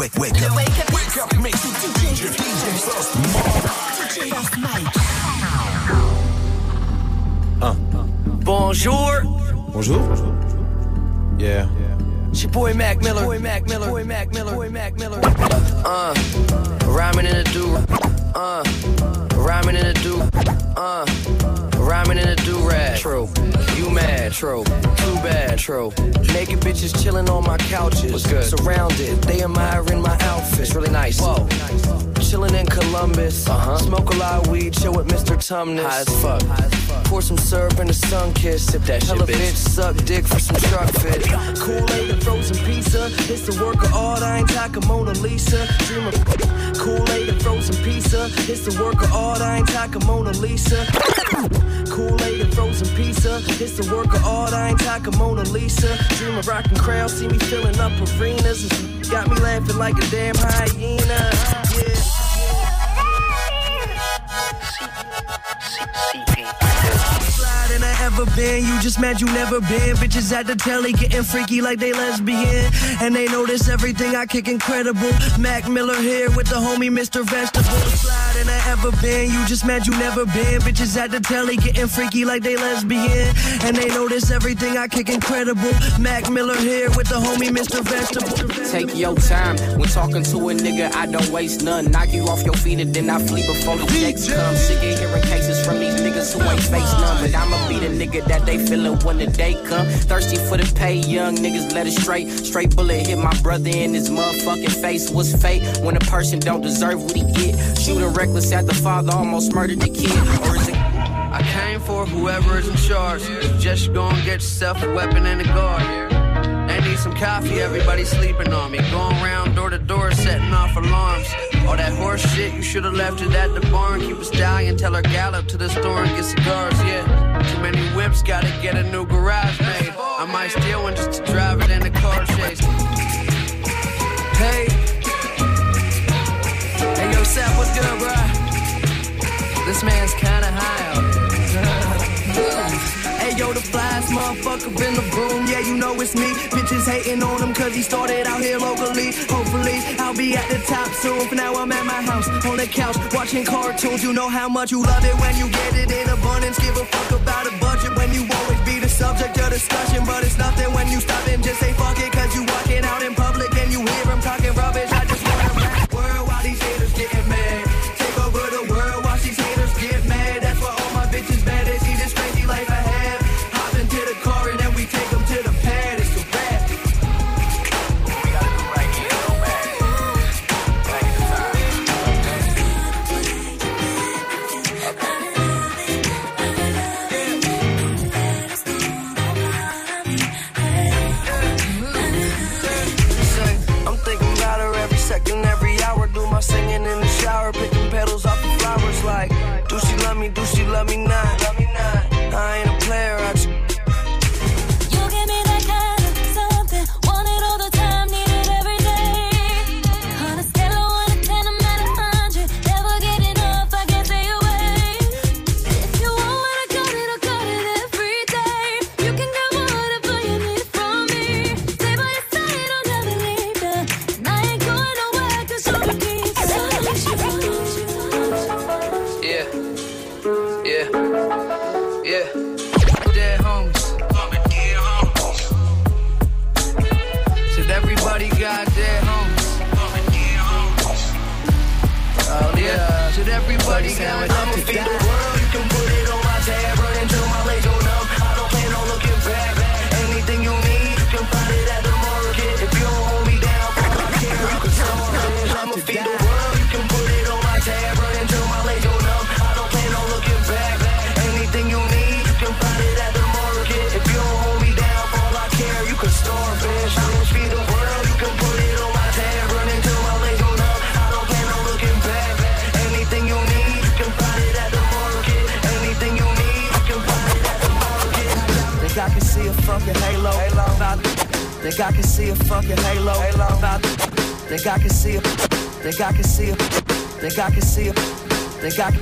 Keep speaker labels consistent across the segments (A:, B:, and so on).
A: up, make you DJ
B: Bonjour.
C: Bonjour. Yeah.
B: It's your boy Mac Miller. Rhyming in a do. Rhyming in a do. Rhyming in a do-rag. True. You mad. True. Too bad. True. Naked bitches chilling on my couches. What's good? Surrounded. They admiring my outfit. It's really nice. Whoa. Chilling in Columbus. Smoke a lot of weed. Chill with Mr. Tumnus. High as fuck. Pour some syrup in the sun kiss. Sip that shit, bitch. Suck dick for some truck fit. Kool-Aid and frozen pizza. It's the work of art. I ain't talking Mona Lisa. Dream of Kool-Aid and frozen pizza. It's the work of art. I ain't talking Mona Lisa. Kool-Aid and frozen pizza. It's the work of art. I ain't talking Mona Lisa. Dream of rocking crowds. See me filling up arenas. Got me laughing like a damn hyena. Yeah. Than I ever been, you just mad you never been. Bitches at the telly getting freaky like they lesbian. And they notice everything I kick incredible. Mac Miller here with the homie Mr. Vegetable. Fly than I ever been, you just mad you never been. Bitches at the telly getting freaky like they lesbian. And they notice everything I kick incredible. Mac Miller here with the homie Mr. Vegetable.
D: Take your time when talking to a nigga, I don't waste none. Knock you off your feet and then I flee before the checks come. Sick of hearing cases from these niggas who ain't face none. But I'ma be the nigga that they feelin' when the day come. Thirsty for the pay, young niggas let it straight. Straight bullet hit my brother in his motherfucking face. What's fate when a person don't deserve what he get? Shooting reckless at the father, almost murdered the kid. Or is it?
B: I came for whoever is in charge. Just go and get yourself a weapon and a guard. They need some coffee, everybody sleeping on me. Going around door to door, setting off alarms. All that horse shit, you should've left it at the barn. Keep a stallion, tell her gallop to the store and get cigars, yeah. Too many whips, gotta get a new garage made. I might steal one just to drive it in the car chase. Hey yo, Sap, what's good, bro? This man's kinda high out here. Hey yo, the flyest motherfucker in the room, yeah, you know it's me. Bitches hating on him cause he started out here locally. Hopefully, I'll be at the top soon. For now, I'm at my house, on the couch, watching cartoons. You know how much you love it when you get it in abundance. Give a fuck about a budget when you always be the subject of discussion. But it's nothing when you stop and just say fuck it. Cause you walking out in public and you hear him talking rubbish. I just wanna rap the world while these haters getting mad. Take over the world, watch these haters get mad. That's why all my bitches mad. They see this crazy life I have. Hop into the car and then we take them to the pad. It's a rap. We gotta do right here, go back. Back in the time. I'm thinking about her every second, every hour. Do my singing in the shower, picking petals off the flowers. Like, do she love me? Do she love me not? I ain't a player, I just.
E: You give me that kind of something, want it all the time, need it every day. On a scale of 1 to 10, I'm at 100. Never get enough, I can't stay away. If you want what I got it every day. You can get whatever you need from me. Stay by your side, I'll never leave you. And I ain't going nowhere, cause you're a piece of
B: Yeah. Dead homies. Said everybody got dead homies. Oh yeah. Said everybody got love to feed the world. You can put it on my tab, run until my legs go numb. I don't plan on looking back. Anything you need, you can find it at the market. If you don't hold me down, I care, you can start it. I'ma feed the world. You can put it on my tab, run until my legs go numb. I don't plan on looking back. Anything you need, you can find it at the market. If you don't hold me down, all I care, you can starfish. I'ma feed the world. You can put it on my tab, run until my legs go numb. I don't plan on looking back. Anything you need, you can find it at the market. Anything you need, you can find it at the market. Think I can see a fucking halo. Think I can see a fucking halo. Think I can see a. Think I can see a. Think I can see a. Think I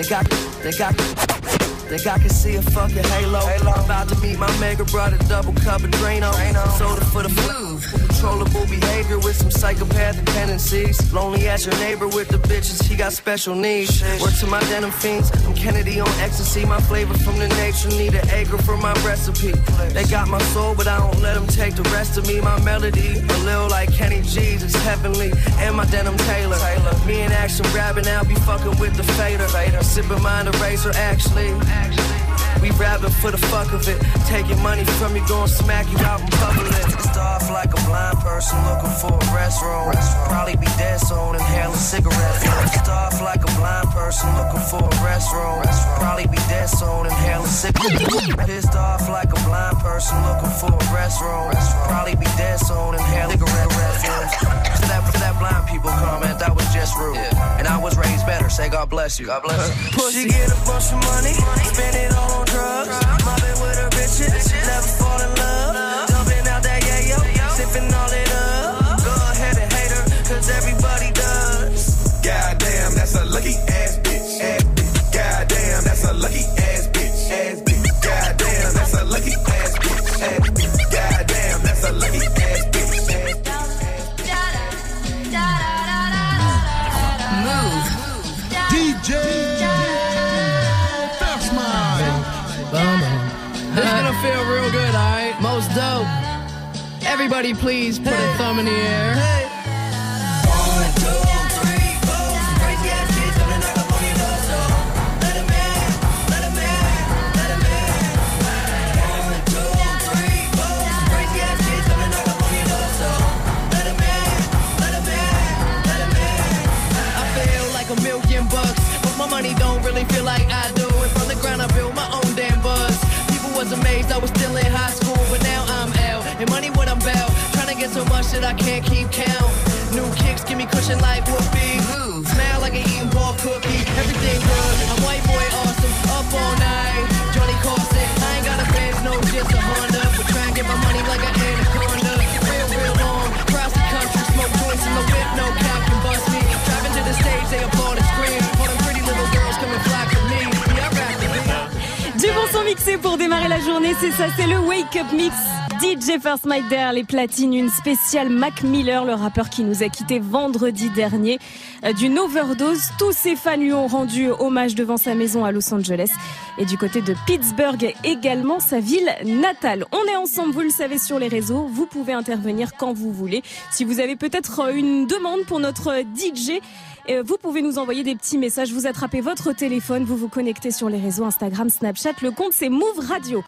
B: can see a fucking halo. About to meet my mega brother, double cup of Drano. Soda for the move. uncontrollable behavior with some psychopathic tendencies. Lonely as your neighbor with the bitches, he got special needs. Word to my denim fiends, I'm Kennedy on ecstasy. My flavor from the nature, need an acre for my recipe. They got my soul, but I don't let them take the rest of me. My melody, a little like Kenny G's, it's heavenly. And my denim Taylor. Me and Action rapping, I'll be fucking with the fader. Sipping mine eraser, actually. We rapping for the fuck of it. Taking money from you, gon' smack you out in public. It's off like a blind person looking for a restroom. Probably be dead soon, inhaling cigarettes. It's off like a blind person looking for a restroom. Probably be dead soon, inhaling cigarettes. Pissed off like a blind person looking for a restroom. Probably be dead soon, inhaling cigarettes. To that blind people comment, that was just rude. And I was raised better, say God bless you. God bless you. Pussy get a bunch of money, spend it all on drugs. Mobbing with her bitches, never fall in love. Dumping out that yayo, sipping all it up. Go ahead and hate her, cause everybody does.
A: Goddamn, that's a lucky ass bitch. Ass bitch. Goddamn, that's a lucky ass bitch. Ass bitch. Goddamn, that's a lucky ass bitch. Ass bitch. Goddamn, that's a lucky ass bitch.
F: DJ First Mike.
G: This is gonna feel real good, alright? Most dope. Everybody please put a thumb in the air.
B: 1, 2, 3, 4. Crazy ass kids gonna knock up on your door, so let 'em in, let 'em in, let 'em in. 1, 2, 3, 4. Crazy ass kids gonna knock up on your door, so let 'em in, let 'em in, let 'em in.
G: I feel like $1,000,000, but my money don't really feel like I do. And from the ground I built my own damn buzz. People was amazed I was still in high school, but now I'm L. And money what I'm about, trying to get so much that I can't keep count. New kicks give me cushion like whoopee. Smell like an eating ball cookie. Everything good, I'm white boy awesome. Up all night, Johnny Carson. I ain't got a Benz, no just a Honda. But try and get my money like an anaconda. Real long, across the country, smoke joints in the whip, no cap can bust me. Driving to the stage, they applaud and scream. All them pretty little girls come and flock to me. Yeah, I rap the beat.
H: Du bon son mixé pour démarrer la journée, c'est ça, c'est le Wake Up Mix. DJ First Mike derrière les platines, une spéciale Mac Miller, le rappeur qui nous a quitté vendredi dernier d'une overdose. Tous ses fans lui ont rendu hommage devant sa maison à Los Angeles et du côté de Pittsburgh également, sa ville natale. On est ensemble, vous le savez, sur les réseaux. Vous pouvez intervenir quand vous voulez. Si vous avez peut-être une demande pour notre DJ, vous pouvez nous envoyer des petits messages. Vous attrapez votre téléphone, vous vous connectez sur les réseaux Instagram, Snapchat. Le compte c'est Move Radio.